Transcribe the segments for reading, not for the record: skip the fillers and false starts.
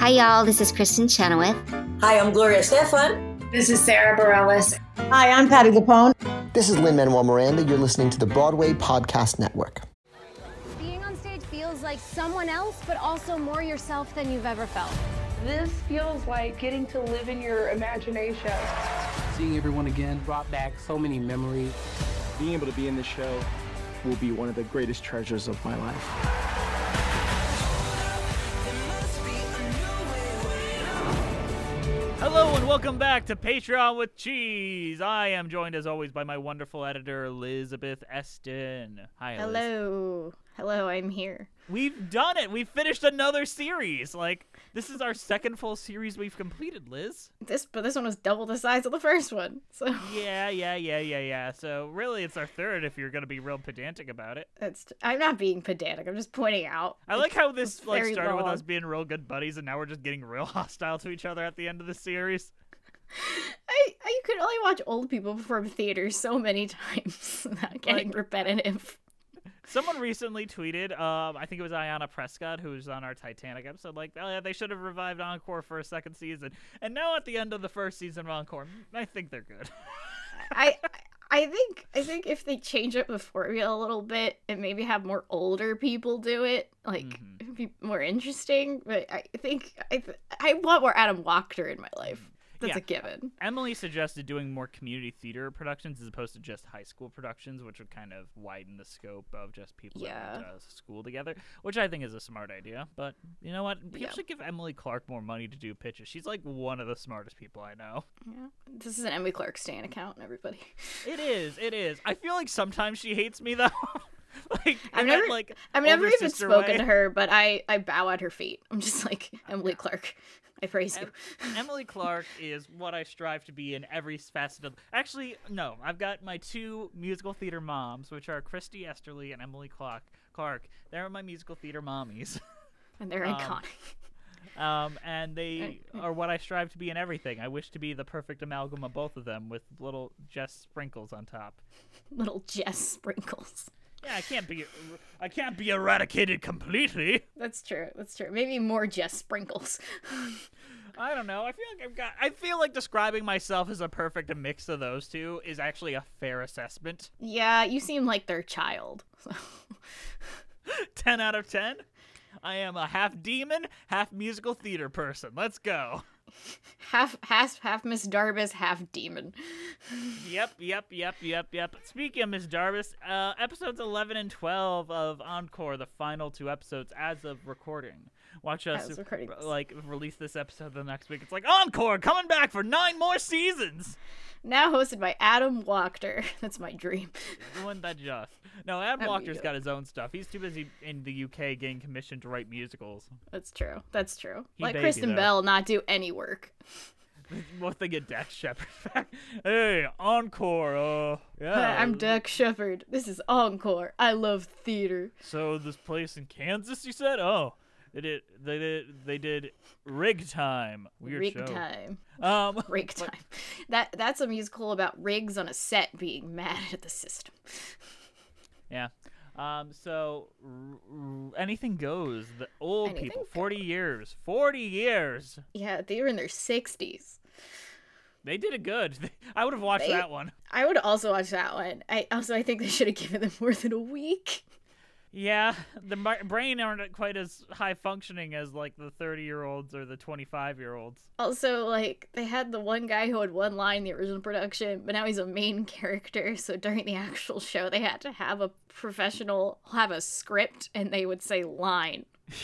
Hi, y'all. This is Kristen Chenoweth. Hi, I'm Gloria Stefan. This is Sarah Bareilles. Hi, I'm Patti LuPone. This is Lin-Manuel Miranda. You're listening to the Broadway Podcast Network. Being on stage feels like someone else, but also more yourself than you've ever felt. This feels like getting to live in your imagination. Seeing everyone again brought back so many memories. Being able to be in this show will be one of the greatest treasures of my life. Hello and welcome back to Patreon with Cheese. I am joined as always by my wonderful editor, Elizabeth Eston. Hi, Liz. Hello, I'm here. We've done it. We've finished another series. This is our second full series we've completed, Liz. But this one was double the size of the first one. So Yeah. So really, it's our third if you're gonna be real pedantic about it. I'm not being pedantic. I'm just pointing out. I like how this started long. with us being real good buddies, and now we're just getting real hostile to each other at the end of the series. You could only watch old people perform theater so many times without getting repetitive. Someone recently tweeted, I think it was Ayanna Prescott, who was on our Titanic episode, they should have revived Encore for a second season. And now at the end of the first season of Encore, I think they're good. I think if they change up the formula a little bit and maybe have more older people do it, it'd be more interesting. But I think I want more Adam Wachter in my life. That's a given. Emily suggested doing more community theater productions as opposed to just high school productions, which would kind of widen the scope of just people that went to school together, which I think is a smart idea. But you know what? People should give Emily Clark more money to do pitches. She's one of the smartest people I know. Yeah. This is an Emily Clark stan account, everybody. It is. I feel like sometimes she hates me, though. I've never even spoken to her, but I bow at her feet. I'm just Emily Clark. I praise you. Emily Clark is what I strive to be in every facet of... Actually, no. I've got my two musical theater moms, which are Christy Esterly and Emily Clark. They're my musical theater mommies. And they're iconic. And they are what I strive to be in everything. I wish to be the perfect amalgam of both of them with little Jess sprinkles on top. Little Jess sprinkles. Yeah, I can't be eradicated completely. That's true. Maybe more Jess sprinkles. I don't know. I feel like describing myself as a perfect mix of those two is actually a fair assessment. Yeah, you seem like their child. 10 out of 10. I am a half demon, half musical theater person. Let's go. Half Miss Darbus, half demon. Yep. Speaking of Miss Darbus, episodes 11 and 12 of Encore, the final two episodes as of recording. Watch us release this episode the next week. It's Encore coming back for 9 more seasons. Now hosted by Adam Wachter. That's my dream. Wasn't that just? No, Adam Wachter's got his own stuff. He's too busy in the UK getting commissioned to write musicals. That's true. Let Kristen Bell not do any work. What they get Dax Shepard back? Hey, Encore. Yeah. I'm Dax Shepard. This is Encore. I love theater. So this place in Kansas, you said? Oh. They did Rig Time. Weird Rig show. Time. Rig Time. That's a musical about rigs on a set being mad at the system. Yeah. So anything goes. The old people, 40 years. 40 years. Yeah, they were in their 60s. They did it good. I would have watched that one. I would also watch that one. I think they should have given them more than a week. Yeah, the brain aren't quite as high functioning as the 30-year-olds or the 25-year-olds. Also, they had the one guy who had one line in the original production, but now he's a main character. So during the actual show, they had to have a professional have a script, and they would say line.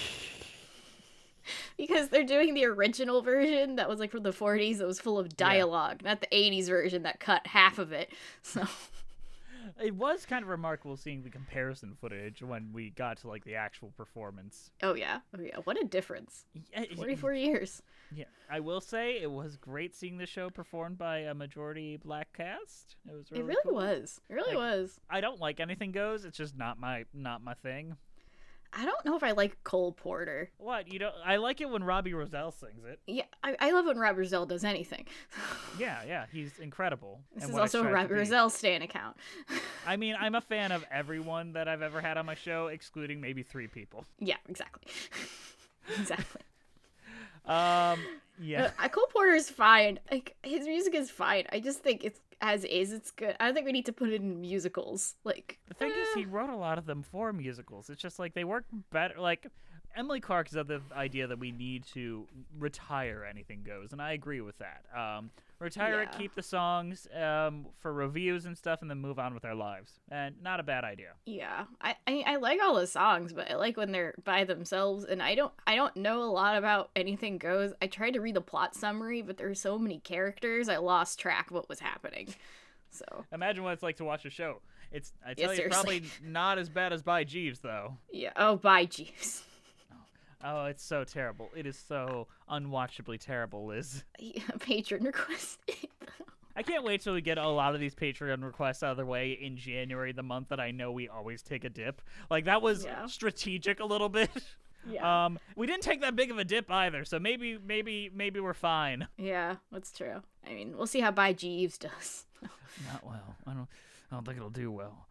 Because they're doing the original version that was from the 40s. It was full of dialogue, not the 80s version that cut half of it. So. It was kind of remarkable seeing the comparison footage when we got to the actual performance. Oh yeah. What a difference. 44 years. Yeah, I will say it was great seeing the show performed by a majority black cast. It was really cool. was. It really was. I don't like Anything Goes. It's just not my thing. I don't know if I like Cole Porter. What? You don't? I like it when Robbie Roselle sings it. Yeah, I love when Robbie Roselle does anything. Yeah, he's incredible. This is also a Robbie Roselle stan account. I mean, I'm a fan of everyone that I've ever had on my show, excluding maybe 3 people. Yeah, exactly. Exactly. Yeah. Cole Porter's fine. Like, his music is fine. I just think it's as is. It's good. I don't think we need to put it in musicals. Like, the thing is, he wrote a lot of them for musicals. It's just like they work better. Like, Emily Clark is of the idea that we need to retire Anything Goes, and I agree with that. Retire it, keep the songs for reviews and stuff, and then move on with our lives. And not a bad idea. Yeah, I like all the songs, but I like when they're by themselves. And I don't know a lot about Anything Goes. I tried to read the plot summary, but there are so many characters, I lost track of what was happening. So imagine what it's like to watch a show. It's probably not as bad as By Jeeves, though. Yeah. Oh, By Jeeves. Oh, it's so terrible. It is so unwatchably terrible, Liz. Yeah, patron request. I can't wait till we get a lot of these Patreon requests out of the way in January, the month that I know we always take a dip. Like, that was strategic a little bit. Yeah. We didn't take that big of a dip either, so maybe we're fine. Yeah, that's true. I mean, we'll see how By Jeeves does. Not well. I don't think it'll do well.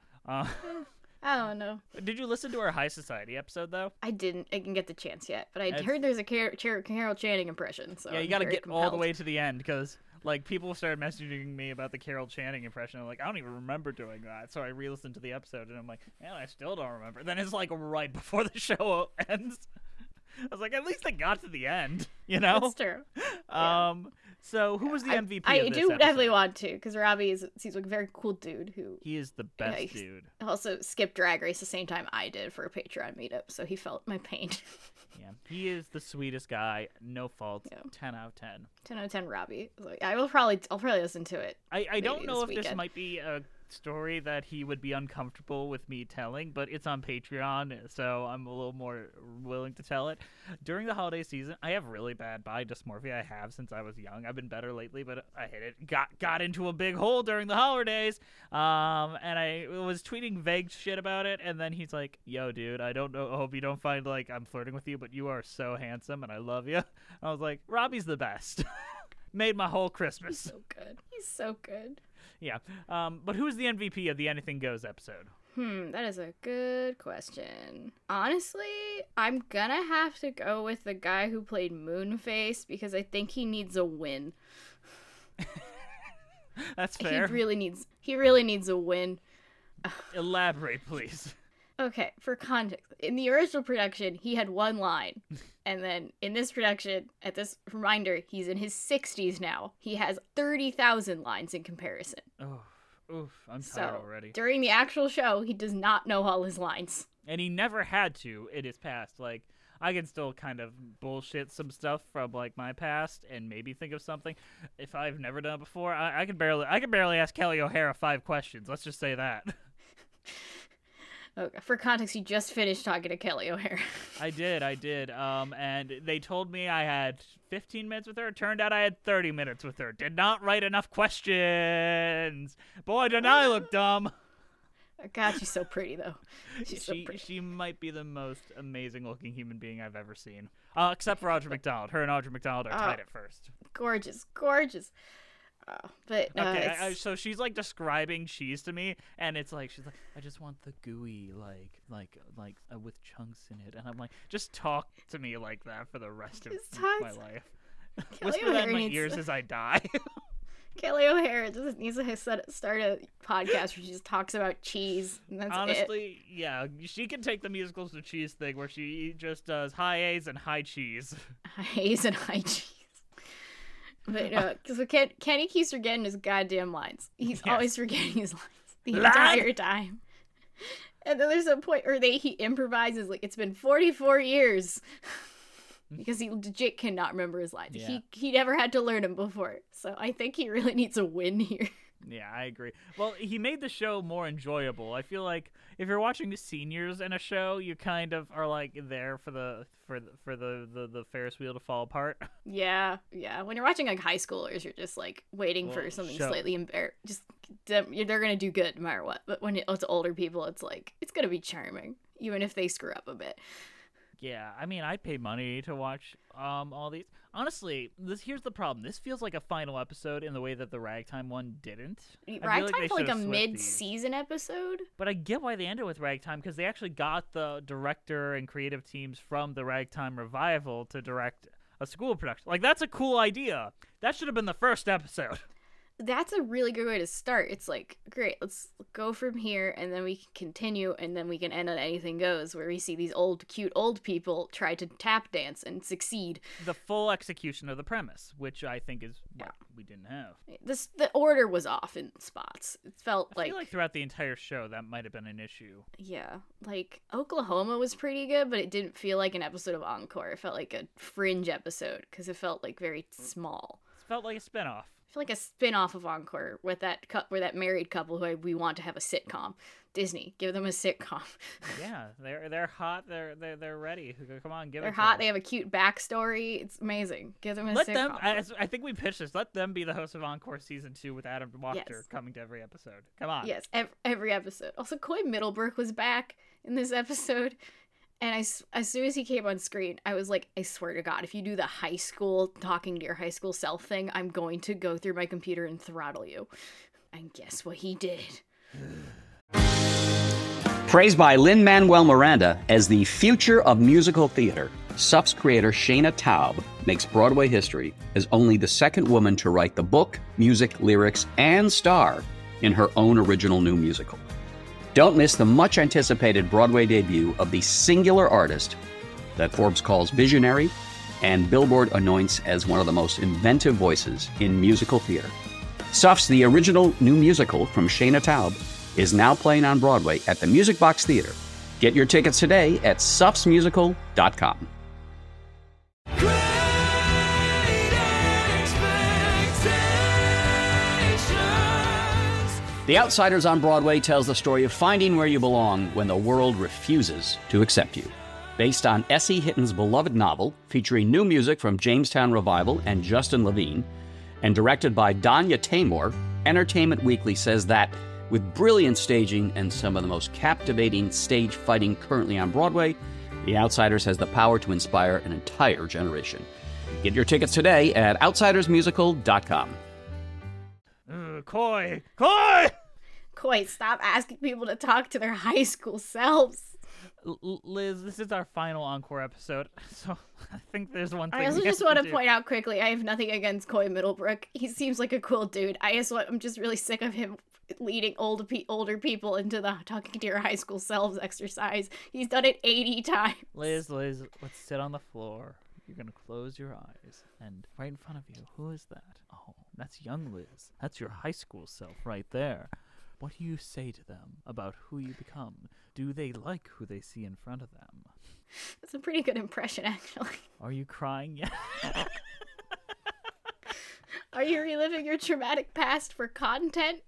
I don't know. Did you listen to our High Society episode, though? I didn't. I didn't get the chance yet, but I heard there's a Carol Channing impression. So yeah, you got to get all the way to the end, because like people started messaging me about the Carol Channing impression. I'm like, I don't even remember doing that. So I re-listened to the episode, and I'm like, man, I still don't remember. Then it's like right before the show ends. I was like, at least I got to the end, you know? That's true. So who was the MVP I of this do episode? definitely want to, because Robbie seems like a very cool dude who... He is the best dude. Also skipped Drag Race the same time I did for a Patreon meetup, so he felt my pain. Yeah, he is the sweetest guy. No faults. Yeah. 10 out of 10. 10 out of 10 Robbie. I'll probably listen to it. I don't know if weekend. this might be a story that he would be uncomfortable with me telling, but it's on Patreon, so I'm a little more willing to tell it. During the holiday season, I have really bad body dysmorphia. I have since I was young. I've been better lately, but I hit it. Got into a big hole during the holidays, and I was tweeting vague shit about it, and then he's like, yo, dude, I don't know. I hope you don't find like I'm flirting with you, but you are so handsome, and I love you. I was like, Robbie's the best. Made my whole Christmas. He's so good. He's so good. Yeah. But who's the MVP of the Anything Goes episode? That is a good question. Honestly, I'm gonna have to go with the guy who played Moonface, because I think he needs a win. That's fair. He really needs a win. Elaborate, please. Okay, for context, in the original production, he had one line. And then in this production, at this reminder, he's in his 60s now. He has 30,000 lines in comparison. Oh, I'm tired already. During the actual show, he does not know all his lines. And he never had to in his past. Like, I can still kind of bullshit some stuff from like my past and maybe think of something. If I've never done it before, I could barely ask Kelly O'Hara 5 questions. Let's just say that. Okay, for context, you just finished talking to Kelly O'Hara. I did. And they told me I had 15 minutes with her. Turned out I had 30 minutes with her. Did not write enough questions. Boy, did I look dumb. God, she's so pretty, though. She's so pretty. She might be the most amazing-looking human being I've ever seen. Except for Audra McDonald. Her and Audra McDonald are tied at first. Gorgeous, gorgeous. But okay, so she's like describing cheese to me, and it's like she's like, I just want the gooey, like with chunks in it, and I'm like, just talk to me like that for the rest of my life. Whisper that in my ears as I die. Kelly O'Hara just needs to start a podcast where she just talks about cheese, and that's honestly, yeah, she can take the musicals to cheese thing where she just does high A's and high cheese. High A's and high cheese. But so Kenny keeps forgetting his goddamn lines. He's always forgetting his lines the entire time. And then there's a point where he improvises like it's been 44 years because he legit cannot remember his lines. Yeah. He never had to learn them before, so I think he really needs a win here. Yeah, I agree. Well, he made the show more enjoyable. I feel like if you're watching the seniors in a show, you kind of are like there for the Ferris wheel to fall apart. Yeah. When you're watching like high schoolers, you're just like waiting for something slightly embarrassing. They're gonna do good no matter what. But when it's older people, it's like it's gonna be charming, even if they screw up a bit. Yeah, I mean, I'd pay money to watch all these. Honestly, here's the problem. This feels like a final episode in the way that the Ragtime one didn't. Ragtime felt like a mid-season episode. But I get why they ended with Ragtime, because they actually got the director and creative teams from the Ragtime revival to direct a school production. Like, that's a cool idea. That should have been the first episode. That's a really good way to start. It's like, great, let's go from here, and then we can continue, and then we can end on Anything Goes, where we see these cute old people try to tap dance and succeed. The full execution of the premise, which I think is what we didn't have. The order was off in spots. It felt I feel like throughout the entire show, that might have been an issue. Yeah, like, Oklahoma was pretty good, but it didn't feel like an episode of Encore. It felt like a fringe episode, because it felt, like, very small. It felt like a spinoff. I feel like a spin-off of Encore with that married couple who we want to have a sitcom. Disney, give them a sitcom. Yeah, they're hot. They're ready. Come on, give it. They're hot. They have a cute backstory. It's amazing. Give them a sitcom. I think we pitched this. Let them be the host of Encore season 2 with Adam Wachter coming to every episode. Come on. Yes, every episode. Also, Coy Middlebrook was back in this episode. And as soon as he came on screen, I was like, I swear to God, if you do the high school talking to your high school self thing, I'm going to go through my computer and throttle you. And guess what he did? Praised by Lin-Manuel Miranda as the future of musical theater, SUF's creator Shayna Taub makes Broadway history as only the second woman to write the book, music, lyrics, and star in her own original new musical. Don't miss the much-anticipated Broadway debut of the singular artist that Forbes calls visionary and Billboard anoints as one of the most inventive voices in musical theater. SUF's The Original New Musical from Shayna Taub is now playing on Broadway at the Music Box Theater. Get your tickets today at sufsmusical.com. The Outsiders on Broadway tells the story of finding where you belong when the world refuses to accept you. Based on S.E. Hitton's beloved novel, featuring new music from Jamestown Revival and Justin Levine, and directed by Danya Taymor, Entertainment Weekly says that, with brilliant staging and some of the most captivating stage fighting currently on Broadway, The Outsiders has the power to inspire an entire generation. Get your tickets today at outsidersmusical.com. Coy! Coy, stop asking people to talk to their high school selves. Liz, this is our final Encore episode, so I think there's one thing I also just want to point out quickly, I have nothing against Coy Middlebrook. He seems like a cool dude. I'm just really sick of him leading older people into the talking to your high school selves exercise. He's done it 80 times. Liz, let's sit on the floor. You're going to close your eyes, and right in front of you, who is that? Oh, that's young Liz. That's your high school self right there. What do you say to them about who you become? Do they like who they see in front of them? That's a pretty good impression, actually. Are you crying yet? Are you reliving your traumatic past for content?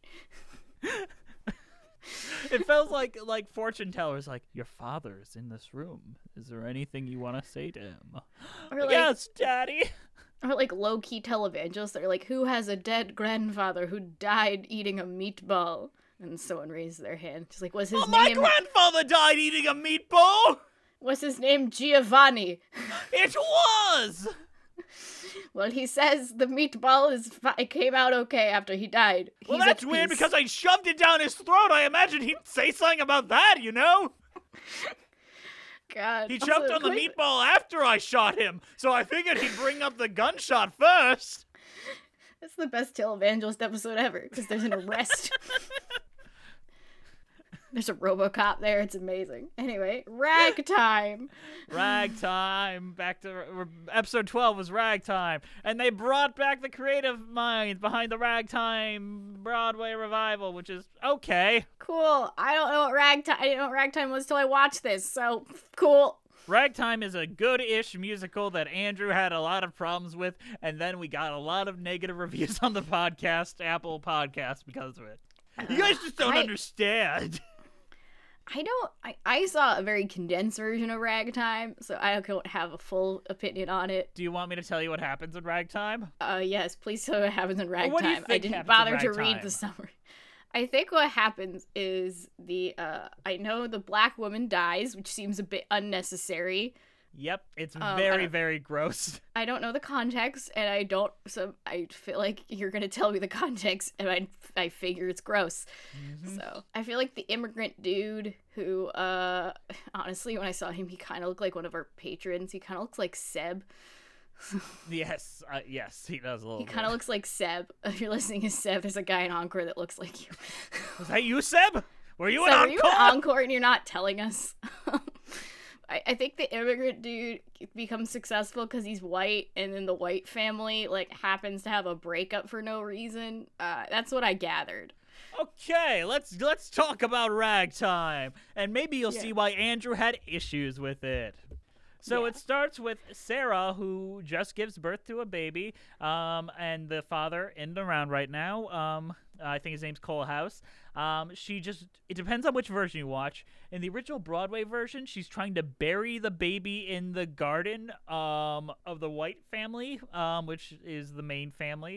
It felt like fortune tellers, like, your father's in this room. Is there anything you want to say to him? Or like, yes, Daddy. Or like low-key televangelists that are like, who has a dead grandfather who died eating a meatball? And someone raised their hand. Just like, what's his name? My grandfather died eating a meatball! What's his name? Giovanni. It was! Well, he says the meatball it came out okay after he died. Well, that's weird because I shoved it down his throat. I imagine he'd say something about that, you know? God. He choked on the meatball after I shot him, so I figured he'd bring up the gunshot first. That's the best televangelist episode ever, because there's an arrest. There's a RoboCop there. It's amazing. Anyway, ragtime. Ragtime. Back to episode 12 was ragtime, and they brought back the creative minds behind the ragtime Broadway revival, which is okay. Cool. I don't know what ragtime. I didn't know what ragtime was till I watched this. So cool. Ragtime is a good-ish musical that Andrew had a lot of problems with, and then we got a lot of negative reviews on the podcast, Apple Podcast, because of it. You guys just don't understand. I saw a very condensed version of Ragtime, so I don't have a full opinion on it. Do you want me to tell you what happens in Ragtime? Yes, please tell me what happens in Ragtime. What do you think I didn't bother to read the summary. I think what happens is I know the black woman dies, which seems a bit unnecessary. Yep, it's very, very gross. I don't know the context, and I feel like you're gonna tell me the context, and I figure it's gross. Mm-hmm. So I feel like the immigrant dude who, honestly, when I saw him, he kind of looked like one of our patrons. He kind of looks like Seb Yes, yes, he does a little He bit. kind of looks like Seb. If you're listening to Seb, there's a guy in Encore that looks like you. Was that you, Seb? Were you Seb, in were you in Encore? Encore and you're not telling us? I think the immigrant dude becomes successful because he's white, and then the white family like happens to have a breakup for no reason. That's what I gathered. Okay, let's talk about Ragtime, and maybe you'll see why Andrew had issues with it. So it starts with Sarah, who just gives birth to a baby, and the father isn't around right now. I think his name's Cole House. It depends on which version you watch. In the original Broadway version, she's trying to bury the baby in the garden of the White family, which is the main family.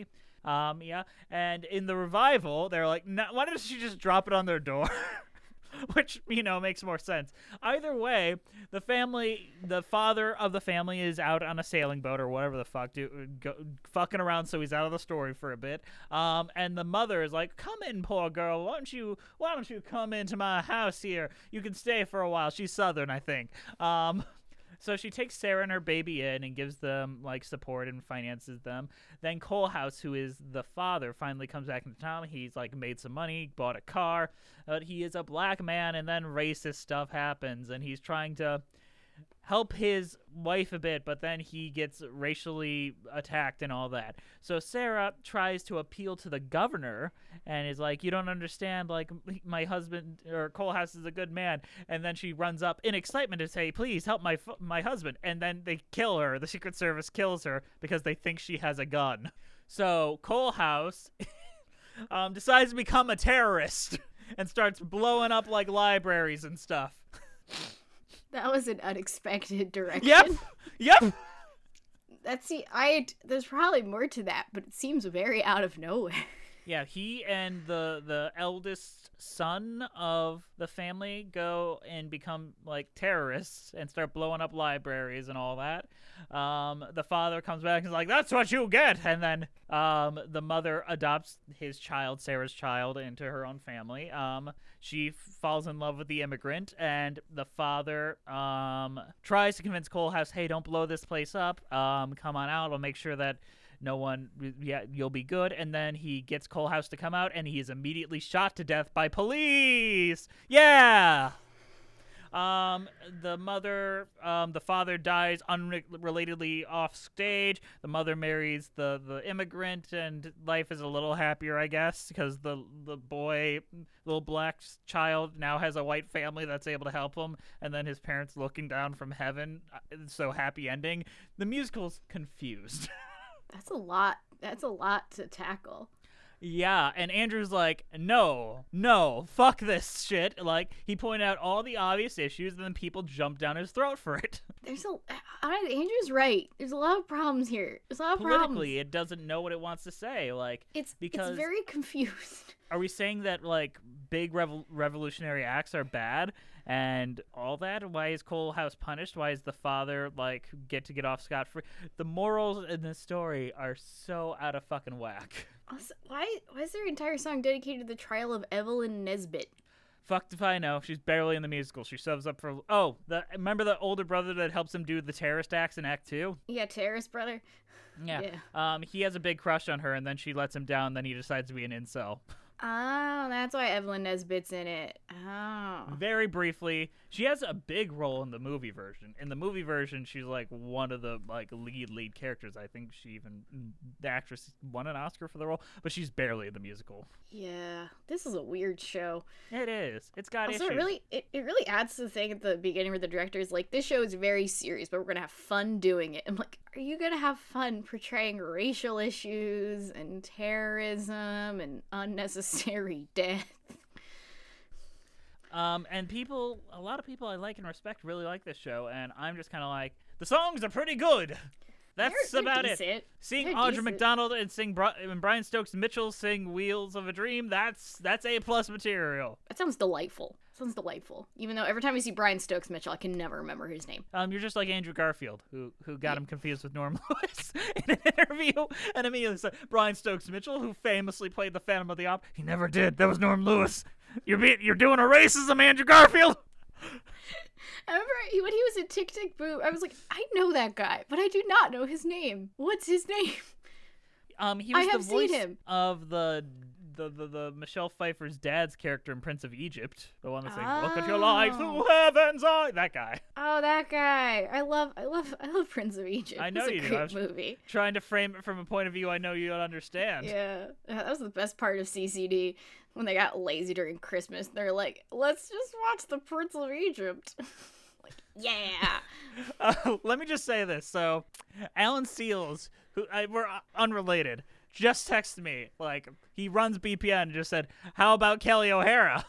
And in the revival, they're like, no, why doesn't she just drop it on their door? Which, makes more sense. Either way, the father of the family is out on a sailing boat or whatever the fuck, fucking around, so he's out of the story for a bit. And the mother is like, come in, poor girl. Why don't you come into my house here? You can stay for a while. She's Southern, I think. So she takes Sarah and her baby in and gives them like support and finances them. Then Cole House, who is the father, finally comes back into town. He's like made some money, bought a car, but he is a black man, and then racist stuff happens, and he's trying to help his wife a bit, but then he gets racially attacked and all that. So Sarah tries to appeal to the governor and is like, you don't understand, like, my husband, or Cole House is a good man. And then she runs up in excitement to say, please help my husband. And then they kill her. The Secret Service kills her because they think she has a gun. So Cole House decides to become a terrorist and starts blowing up like libraries and stuff. That was an unexpected direction. Yep. There's probably more to that, but it seems very out of nowhere. Yeah, he and the eldest son of the family go and become like terrorists and start blowing up libraries and all that. The father comes back and is like, that's what you get. And then the mother adopts his child, Sarah's child, into her own family. She falls in love with the immigrant, and the father tries to convince Cole House, hey, don't blow this place up. Come on out. I'll make sure that you'll be good. And then he gets Cole House to come out, and he is immediately shot to death by police. Yeah. The father dies unrelatedly off stage. The mother marries the immigrant, and life is a little happier, I guess, because the little black child now has a white family that's able to help him, and then his parents looking down from heaven. So happy ending. The musical's confused. That's a lot to tackle. Yeah, and Andrew's like, no, fuck this shit. Like, he pointed out all the obvious issues, and then people jumped down his throat for it. Andrew's right. There's a lot of problems here. There's a lot of Politically, problems. it doesn't know what it wants to say. Like, it's because very confused. Are we saying that, like, big revolutionary acts are bad and all that? Why is Cole House punished? Why is the father, like, get off scot-free? The morals in this story are so out of fucking whack. Also, why is their entire song dedicated to the trial of Evelyn Nesbit? Fucked if I know. She's barely in the musical. She shoves up for... remember the older brother that helps him do the terrorist acts in Act 2? Yeah, terrorist brother. Yeah. He has a big crush on her, and then she lets him down, then he decides to be an incel. Oh, that's why Evelyn Nesbit's in it. Oh. Very briefly, she has a big role in the movie version. In the movie version, she's like one of the like lead characters. I think the actress won an Oscar for the role, but she's barely in the musical. Yeah, this is a weird show. It is. It's got issues. It really adds to the thing at the beginning where the director is like, this show is very serious, but we're gonna have fun doing it. I'm like, are you gonna have fun portraying racial issues and terrorism and unnecessary death? And a lot of people I like and respect really like this show, and I'm just kind of like, the songs are pretty good. That's about it. Seeing Audra McDonald and Brian Stokes Mitchell sing "Wheels of a Dream," that's A+ material. That sounds delightful. Even though every time I see Brian Stokes Mitchell, I can never remember his name. You're just like Andrew Garfield, who got him confused with Norm Lewis in an interview, and immediately said, Brian Stokes Mitchell, who famously played the Phantom of the Opera, he never did. That was Norm Lewis. You're doing a racism, Andrew Garfield. I remember when he was in Tick Tick Boom, I was like, I know that guy, but I do not know his name. What's his name? He was the voice of the Michelle Pfeiffer's dad's character in Prince of Egypt. The one that's like, look at your life through heaven's eye. That guy. Oh, that guy. I love Prince of Egypt. I know you do. I was movie. Trying to frame it from a point of view I know you don't understand. Yeah. That was the best part of CCD. When they got lazy during Christmas, they're like, let's just watch the Prince of Egypt. Like, yeah. Let me just say this. So, Alan Seals, we're unrelated, just texted me. Like, he runs BPN and just said, how about Kelly O'Hara?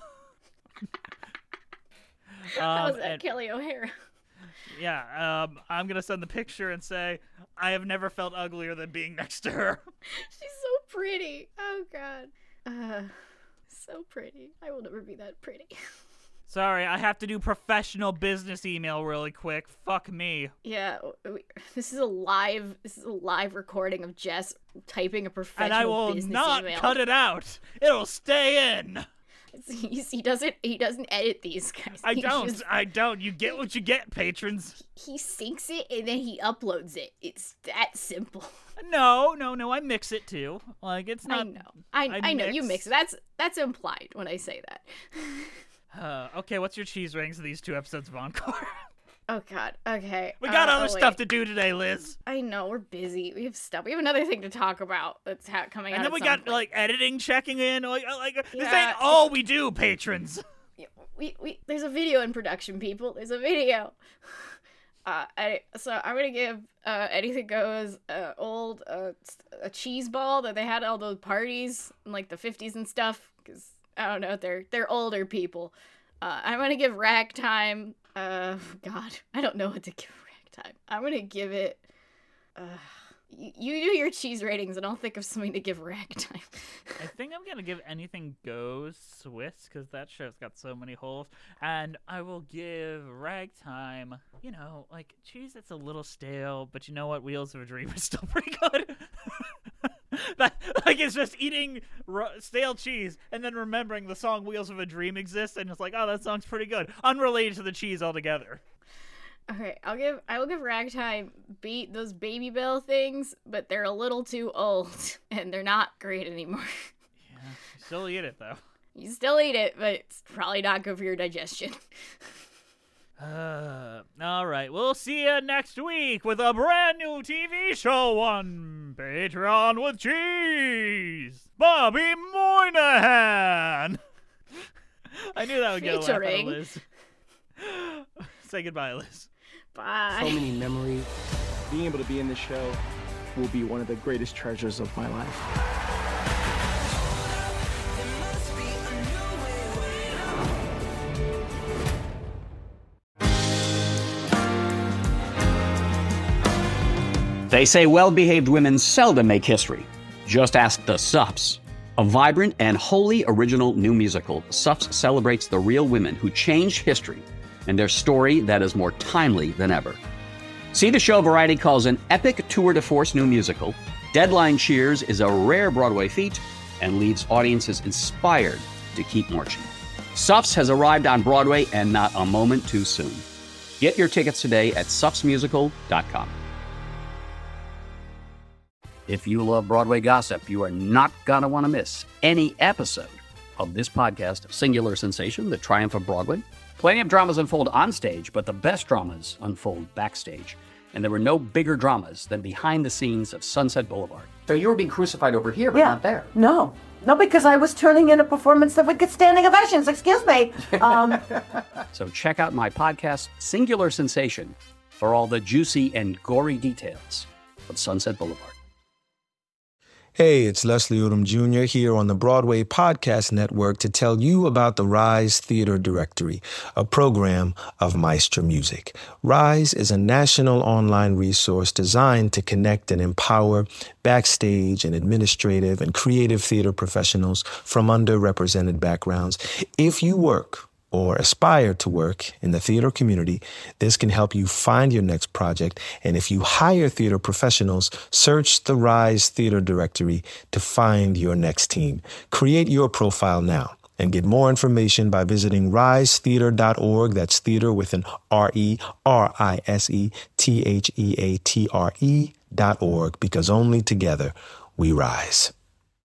How's that, Kelly O'Hara? Yeah, I'm going to send the picture and say, I have never felt uglier than being next to her. She's so pretty. Oh, God. So pretty. I will never be that pretty. Sorry, I have to do professional business email really quick. Fuck me. Yeah, this is a live recording of Jess typing a professional business email. And I will not cut it out. It'll stay in. He doesn't edit these guys. I don't. You get what you get, patrons. He syncs it and then he uploads it. It's that simple. No, I mix it too. Like, it's not. I know you mix it. That's implied when I say that. Okay, what's your cheese ratings of these 2 episodes of Encore? Oh, God. Okay. We got other stuff to do today, Liz. I know. We're busy. We have stuff. We have another thing to talk about that's coming out. And then we got, like, editing checking in. Like yeah. This ain't all we do, patrons. We there's a video in production, people. There's a video. So I'm going to give Anything Goes old a cheese ball that they had at all those parties in, like, the 50s and stuff. Because, I don't know, they're older people. I'm going to give Ragtime... God, I don't know what to give Ragtime. I'm gonna give it, you do your cheese ratings and I'll think of something to give Ragtime. I think I'm gonna give Anything Goes Swiss, because that show's got so many holes, and I will give Ragtime, you know, like, cheese that's a little stale, but you know what, Wheels of a Dream is still pretty good. Like, it's just eating stale cheese and then remembering the song Wheels of a Dream exists, and it's like, oh, that song's pretty good, unrelated to the cheese altogether. Okay, I will give Ragtime beat those Baby Bell things, but they're a little too old and they're not great anymore. Yeah, you still eat it though. You still eat it, but it's probably not good for your digestion. All right, we'll see you next week with a brand new TV show on Patreon with Cheese, Bobby Moynihan. I knew that would get a laugh out of Liz. Say goodbye, Liz. Bye. So many memories. Being able to be in this show will be one of the greatest treasures of my life. They say well-behaved women seldom make history. Just ask the Sups. A vibrant and wholly original new musical, Sups celebrates the real women who changed history and their story that is more timely than ever. See the show Variety calls an epic tour de force new musical. Deadline cheers is a rare Broadway feat and leaves audiences inspired to keep marching. Sups has arrived on Broadway and not a moment too soon. Get your tickets today at supsmusical.com. If you love Broadway gossip, you are not going to want to miss any episode of this podcast, Singular Sensation, The Triumph of Broadway. Plenty of dramas unfold on stage, but the best dramas unfold backstage. And there were no bigger dramas than behind the scenes of Sunset Boulevard. So you were being crucified over here, but not there. No, because I was turning in a performance that would get standing ovations. Excuse me. So check out my podcast, Singular Sensation, for all the juicy and gory details of Sunset Boulevard. Hey, it's Leslie Odom Jr. here on the Broadway Podcast Network to tell you about the Rise Theater Directory, a program of Maestro Music. Rise is a national online resource designed to connect and empower backstage and administrative and creative theater professionals from underrepresented backgrounds. If you work or aspire to work in the theater community, this can help you find your next project. And if you hire theater professionals, search the Rise Theater Directory to find your next team. Create your profile now And get more information by visiting risetheatre.org. That's theater with an RERISETHEATRE.org, because only together we rise.